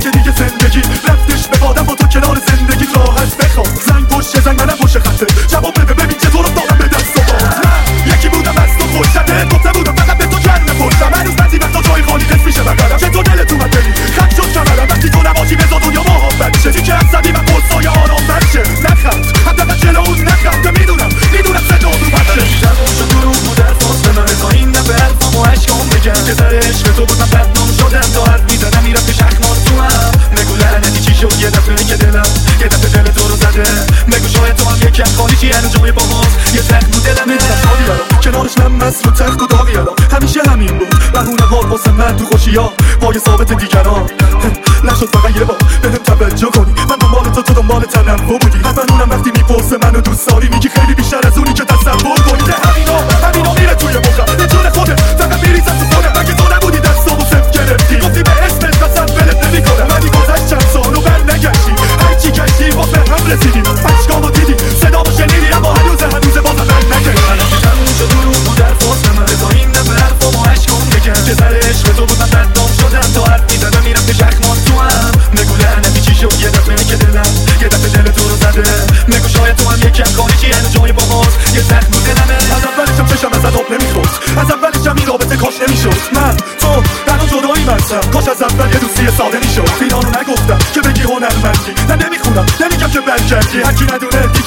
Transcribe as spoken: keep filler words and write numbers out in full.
که دیگه زندگی رفتش به بادم با تو کنار زندگی راحت بخواب زنگ پشت زنگ منم پشت خطه جواب بده ببین چه تو رو دارم به دست و باد یکی بودم از تو خوشته گفته بودم فقط به تو جنه پرسم هنوز بعضی وقتا جای خالی قسم میشه بقدم چه تو دلت اومد بری خط شد کمرم وقتی تو نباشی بزا دنیا محبت شه که عصبی من پرسای آرام بشه نخند حداقل جلو اون نخند که میدونم میدونم صدا اومد شه زبون شد رو بود الفاظ به من رضا این دفعه حرفام و عشقام بگم که سر عشق تو بود من بدنام شدم تا حرف میزدم میرفت شخمات تو هم نگو لعنتی چی شد یه دفعه که دلم یه دفعه دل تو رو زده بگو شاید تو هم یکم خالی چی هنو جای با ماست یه تخت رو دلمه کنارش نمست رو تخت و داغی الان همیشه همین بود بهونه ها واسه من تو خوشی ها پای ثابت دیگران نشد فقط یه بار بهم توجه کنی من دنبال تو تو دنبال تنوع بودی حتما اونم وقتی میپرسه منو دوست داری میگی خیلی بیشتر از اونی که تصور کنی ده همینا همینا میره توی مخم به جون خودت فقط میریزم تو خودم مگه تو نبودی دستامو صفر گرفتی گفتی به اسمت قسم ولت نمیکنم ولی گذشت چند سال و بر نگشتی هرچی گشتی واسه هم رسیدیم اشکامو دیدی صدامو شنیدی اما هنوز هنوز بازم من نگشتی دروغ بود الفاظ به من رضا این دفعه حرفام و عشقام بگم که سر عشق تو بود من بدنام شدم تا حرف میزدم میرفت شخمات تو هم نگو لعنتی چی شد یه دفعه که دلم یه دفعه دل تو رو زده نگو شاید تو هم یکم خالی چی هنو جای با ماست یه زخم رو دلمه از اولشم چشم از عذاب نمیخورد از اولشم این رابطه کاش نمیشد من تو تنها جدایی مرسم کاش از اول یه دوستی ساده میشد اینا رو نگفتم که بگی هنرمندی نه نمیخونم نمیگم که برگردی هرکی ندونه